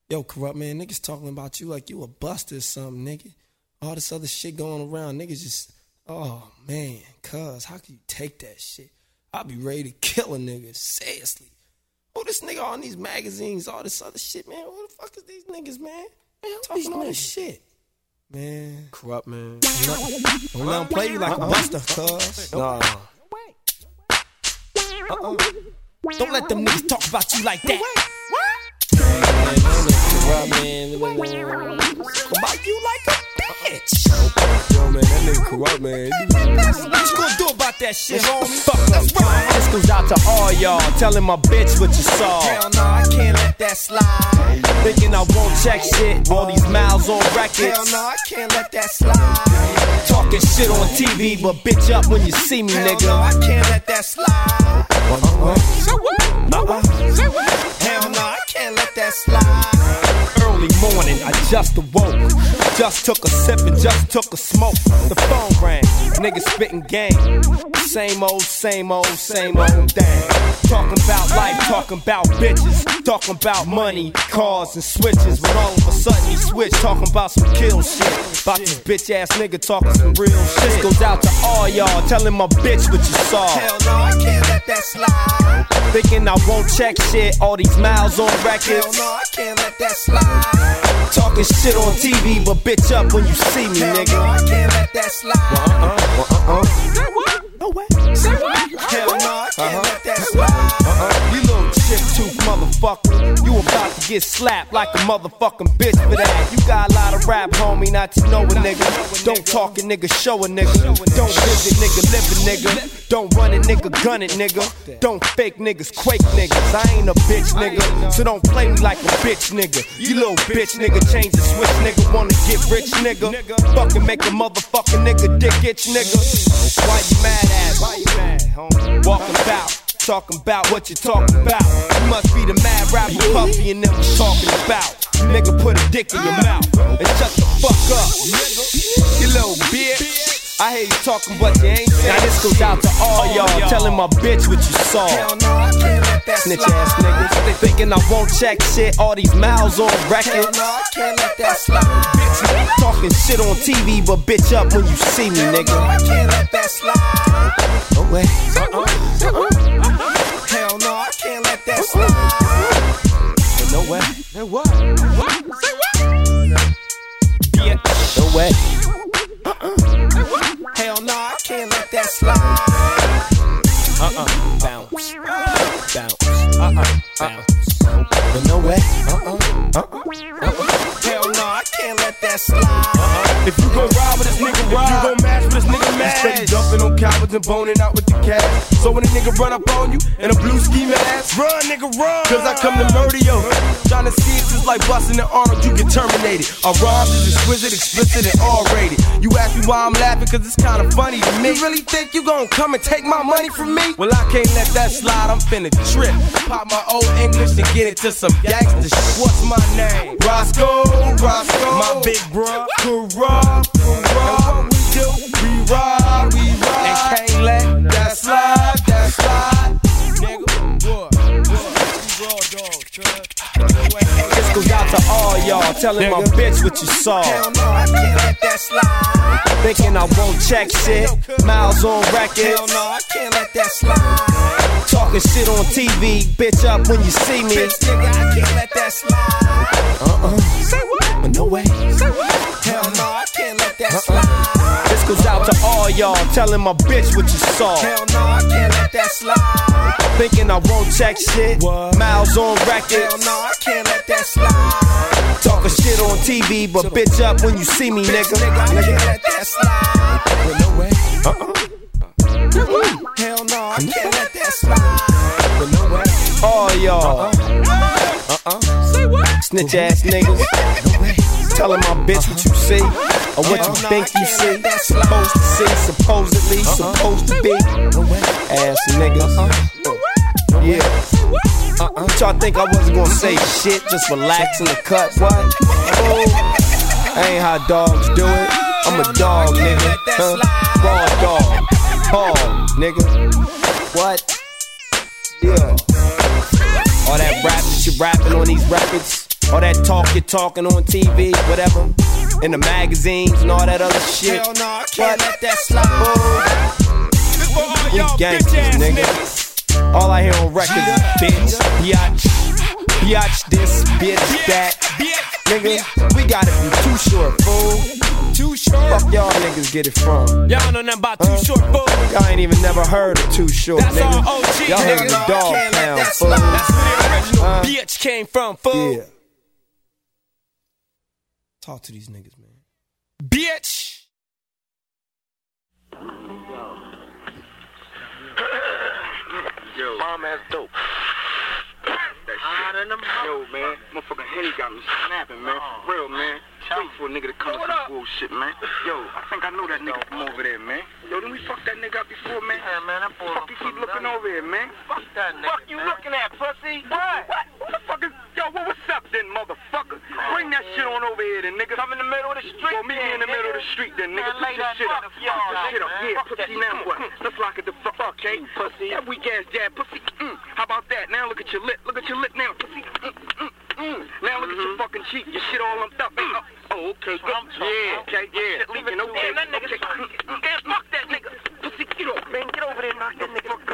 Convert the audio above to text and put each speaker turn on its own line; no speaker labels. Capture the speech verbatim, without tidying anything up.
Yo, Corrupt, man, niggas talking about you like you a buster or something, nigga. All this other shit going around, niggas just, oh, man, cuz, how can you take that shit? I'll be ready to kill a nigga, seriously. Who this nigga on these magazines, all this other shit, man? Who the fuck is these niggas, man? Man, talking all this shit. Man.
Corrupt, man.
Don't let them play you like a buster, cuz.
Nah.
Uh-uh. Don't let them niggas talk about you like that.
Man, man, man, man, man.
About you like a bitch.
Yo, man, that nigga Corrupt, man.
What you gonna do about that shit, homie?
Fuck
That's right.
This goes out to all y'all, telling my bitch what you saw.
Hell no, I can't let that slide.
Thinking I won't check shit, all these miles on records.
Hell no, I can't let that slide.
Talking shit on T V, but bitch up when you see me,
Hell
nigga.
no, I can't let that slide.
Uh-uh.
Say what? Uh-uh. Say what? Hell no, I can't let that slide.
Early morning, I just awoke. Just took a sip and just took a smoke. The phone rang, niggas spitting game. Same old, same old, same old thing. Talking about life, talking about bitches. Talking about money, cars, and switches. But all of a sudden he switched, talking about some kill shit. About this bitch ass nigga talking some real shit. This goes out to all y'all, telling my bitch what you saw.
Hell no, I can't let that slide.
Thinking I won't check shit, all these miles on records.
Hell no, I can't let that slide.
Talking shit on T V, but bitch up when you see me,
Hell
nigga.
no, I can't let that slide.
Uh-uh, uh-uh.
Say what? No way. Say what? Hell no, I can't
Uh-huh.
let that slide.
Uh-uh. You little chip tooth motherfucker. You about to get slapped like a motherfucking bitch for that. You got a lot of rap, homie, not to know a nigga. Don't talk a nigga, show a nigga. Don't visit nigga, live a nigga. Don't run a nigga, gun it nigga. Don't fake niggas, quake niggas. I ain't a bitch nigga, so don't play me like a bitch nigga. You little bitch nigga, change the switch nigga, wanna get rich nigga. Fucking make a motherfucking nigga dick itch nigga. Why you mad at me? Why you mad, homie? Walking about, talking about what you talking about. You must be the mad rapper Puffy and them was talking about. Nigga put a dick in your mouth and shut the fuck up, nigga. You little bitch. I hear you talking, but you ain't saying. Now this goes out to all y'all, telling my bitch what you saw.
Hell no, I can't let that
Snitch
slide.
ass niggas, they thinking I won't check shit. All these miles on
Hell
records.
no, I can't let that slide.
Bitch, talking shit on T V, but bitch up when you see me,
Hell no,
nigga.
I can't let that slide.
No way.
Uh-uh. Uh-uh. Hell no, I can't let that slide.
No way.
Say what? What? Say what?
Yeah. No way.
Uh-uh. Say what? Hell no, I can't let that slide.
Uh-uh. Bounce. Bounce. Uh-uh. Bounce. But no way. Uh-uh. Uh-uh. Uh-uh.
Hell no, I can't let that slide.
If you gon' ride with this nigga, ride. If you gon' match with this nigga, match. Steady dumping on cowards and boning out with the cash. So when a nigga run up on you in a blue ski mask, run, nigga, run. Cause I come to murder yo. Tryna see it just like busting the Arnold, you get terminated. Our rhymes is exquisite, explicit, and R-rated. You ask me why I'm laughing, cause it's kinda funny to me. You really think you gon' come and take my money from me? Well, I can't let that slide, I'm finna trip. Pop my old English and get into some gangsta shit. What's my name? Roscoe, Roscoe. My big bruh, Corrupt, Corrupt. And what we do, we ride, we ride. And can't let that slide, that slide. Nigga, what, what? We raw dogs, trust.
This goes out to all y'all, telling my bitch what you saw.
Hell no, I can't let that slide.
Thinking I won't check shit, miles on records.
Hell no, I can't let that slide.
Talking shit on T V, bitch up when you see me.
Bitch nigga, I can't let that slide.
Uh-uh.
Say what?
But no way.
Say what? Hell no, I can't let that slide.
This goes out to all y'all, telling my bitch what you saw.
Hell no, I can't let that slide.
Thinking I won't check shit, miles on records.
Hell no, I can't let that slide.
Talking shit on T V, but bitch up when you see me,
Bitch
nigga.
nigga, I can't let that slide.
But no way. Uh-uh.
Hell no, I can't let that slide.
But no way. All y'all. Uh-uh.
Say what?
Snitch ass niggas. No way. Telling my bitch what you see or what you think you see. Supposed to see, supposedly, supposed to be. Ass niggas. Yeah. Uh-uh. Y'all think I wasn't gonna say shit, just relax in the cut? What? Oh, ain't how dogs do it. I'm a dog, nigga. Huh? Raw dog. Hog, nigga. What? Yeah. All that rap that you rapping on these records, All that talk you're talking on T V, whatever, in the magazines and all that other shit.
Hell no, I can't
What?
let that slide.
This for all
We
y'all
gangsters,
bitch ass
nigga.
niggas.
All I hear on records is bitch, biatch, biatch this, bitch that. Nigga, we gotta be too short, fool.
Too short.
Fuck y'all niggas get it from.
Y'all know nothing about Too
Huh?
Short, fool.
Y'all ain't even never heard of Too Short,
That's
nigga.
all O G,
Y'all
nigga.
heard
No,
of
I
Dog
can't let
Pound,
that
fool.
slide.
That's where the original
Uh,
bitch came from, fool.
Yeah.
Talk to these niggas, man.
Bitch.
Yo, bomb ass dope. That shit. Yo, man, motherfucking Henny got me snapping, man. For real, man. Wait for a nigga to come with some bullshit, man. Yo, I think I know that nigga from over there, man. Yo, didn't we fuck that nigga up before, man? Yeah, man, that boy. Fuck you keep looking over here, man. Fuck that nigga. Fuck you looking at, pussy? What? What? What the fuck is? Yo, well, what's up then, motherfucker? Bring that shit on over here, then, nigga. I'm in the middle of the street. Well, meet me in the middle of the street, then, nigga. Put your shit up. Fuck your shit up. Yeah, pussy. Now what? Let's lock it the fuck up, okay? Pussy. That weak ass jab, pussy. Mm. How about that? Now look at your lip. Look at your lip now, pussy. Mm, mm, mm. Now look at your fucking cheek. Your shit all lumped up. Mm. Oh, okay, good. Yeah, okay, yeah. Leaving okay, okay. Damn, fuck that nigga. Pussy, get off, man. Get over there, knock that nigga.